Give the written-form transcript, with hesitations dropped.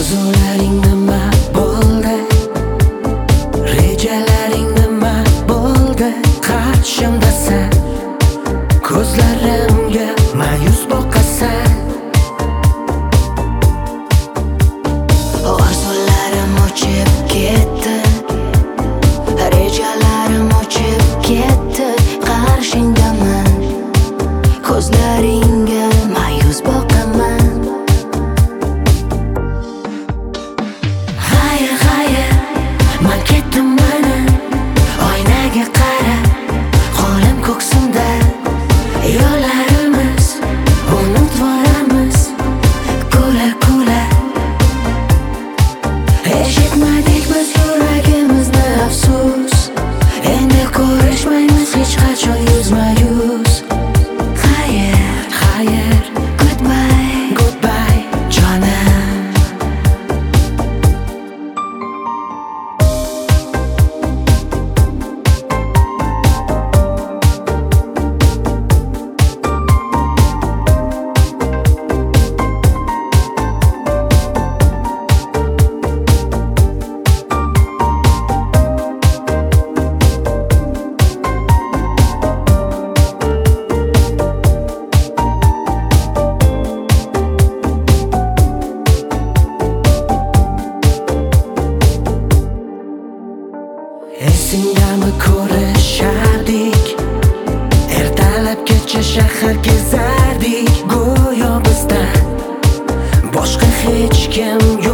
Orzularing nima bo'ldi? Rejalaring nima bo'ldi? Qarshimdasan, ko'zlarimga ma'yus boqasan. Orzularim o'chib ketdi, rejalarim o'chib ketdi. Qarshingdaman, ko'zlaringga ma'yus boqaman. Xayr, xayr, man ketdim mana. Oynaga qara, qo'lim ko'ksimda. Yo'llarimiz unutvoramiz, kula-kula. Eshitmadik biz yuragimizni, afsus. Endi ko'rishmaymiz hech qachon yuzma-yuz. Xayr, xayr, goodbye, goodbye, jonim. Esingdami ko'rishardik, ertalabgacha shahar kezardik. Go'yo bizdan boshqa hech kim yo'q.